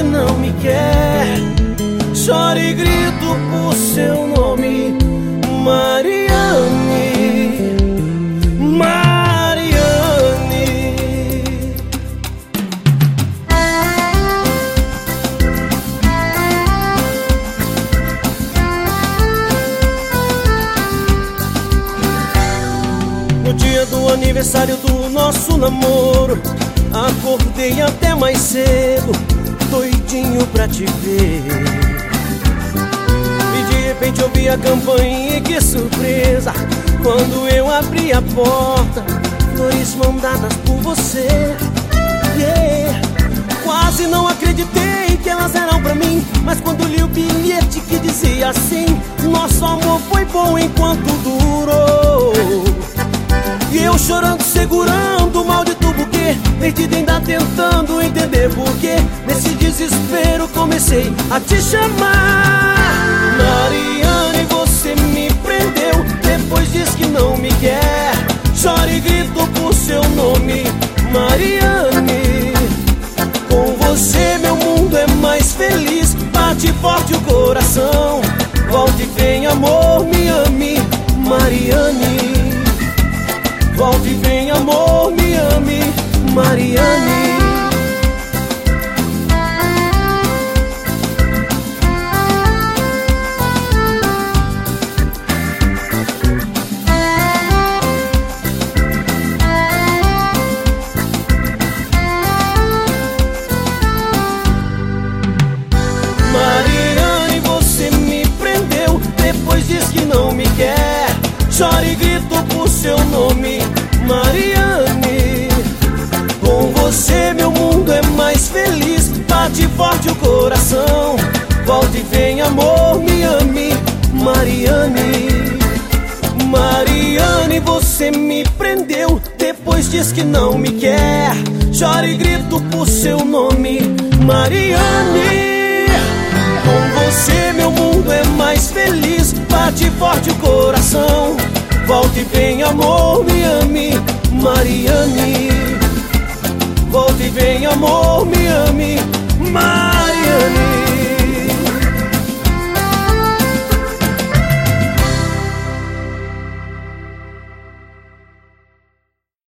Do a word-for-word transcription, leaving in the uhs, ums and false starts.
não me quer. Choro e grito por seu nome, Mariane, Mariane. No dia do aniversário do nosso namoro, acordei até mais cedo, doidinho pra te ver. E de repente ouvi a campainha e que surpresa, quando eu abri a porta, flores mandadas por você. Yeah. Quase não acreditei que elas eram pra mim, mas quando li o bilhete que dizia assim: nosso amor foi bom enquanto durou. E eu chorando, segurando o maldito buquê, perdido ainda tentando entender porquê. Nesse desespero comecei a te chamar. Mariane, você me prendeu, depois diz que não me quer. Choro e grito por seu nome, Mariane. Com você meu mundo é mais feliz, bate forte o coração. Volte e vem, amor, me ame, Mariane. Volte e vem, amor, me ame, Mariane. Mariane, você me prendeu, depois diz que não me quer. Choro e grito por seu nome, Mariane. Com você meu mundo é mais feliz, bate forte o coração. Volte e vem, amor, me ame, Mariane. Mariane, você me prendeu, depois diz que não me quer. Choro e grito por seu nome, Mariane. Com você meu mundo é mais feliz, bate forte o coração. Volte e vem, amor, me ame, Mariane. Volte e vem, amor, me ame, Mariane.